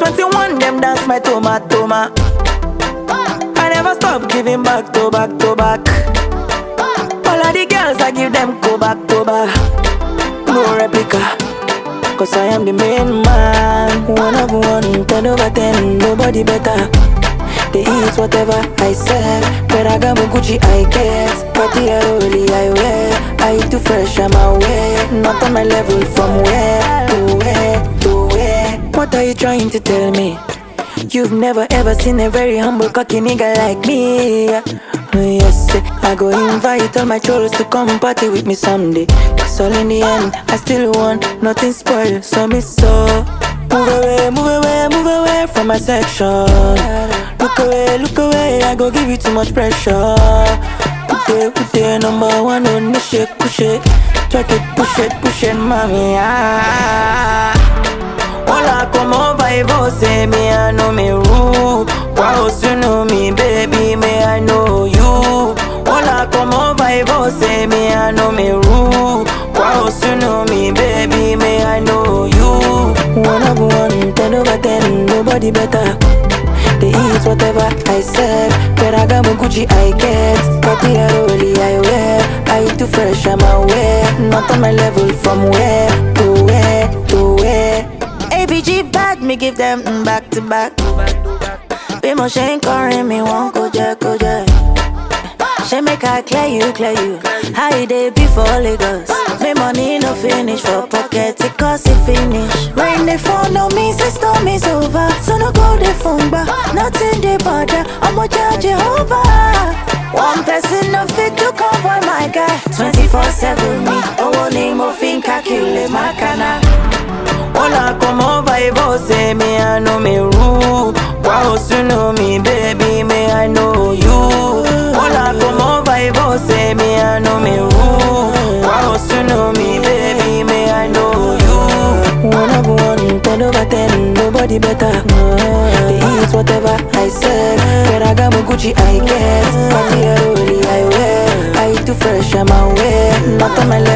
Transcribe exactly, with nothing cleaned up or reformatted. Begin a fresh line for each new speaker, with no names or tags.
twenty-one, them dance my toma toma. I never stop giving back to back to back. All of the girls I give them go back to back. No replica, cause I am the main man. One of one, ten over ten, nobody better. They eat whatever I serve. Ferragamo, Gucci, I get. Cartier, Rolly, I wear. I too fresh, I'm aware. Not on my level, from where to where to where. What are you trying to tell me? You've never ever seen a very humble cocky nigga like me. Yes, I go invite all my trolls to come party with me someday. Cause all in the end, I still want nothing spoiled, so me so. Move away, move away, move away from my section. Look away, look away, I go give you too much pressure. Put it, put it, number one on the shake, push it. Track it, push it, push it, mommy, ah. Hola, como va y vos, me I know me rude. Wow, you know me, baby, me I know you. Hola, como va y vos, me I know me rude. Wow, you know me, baby, me I know you. One of one, ten over ten, nobody better. They eat whatever I serve. Ferragamo, Gucci, I get. Cartier, Rolly, I wear. I too fresh, I'm aware. Not on my level, from where to where to where. A B G bad, me give them mm, back to back. Be more shame calling me, won't go jack, go jack. She make her clear you, clear you. How you day before Lagos? Me money no finish for pocket, it cost it finish. Rain they fall, no me, say storm is over. So no go the phone back, nothing they bother. I'ma charge you over. One person no fit to convoy my guy. twenty-four seven me, oh name of think calculate my cana. Hola, como va y vos, me I know me rude. Wow, you know me, baby, me I know you. Hola, como va y vos, me I know me rude. Wow, you know me, baby, me I know you. One of one, ten over ten, nobody better. They eat whatever I serve. Ferragamo, Gucci, I get. Cartier, Rolly, I wear. I too fresh, I'm aware. Not on my level.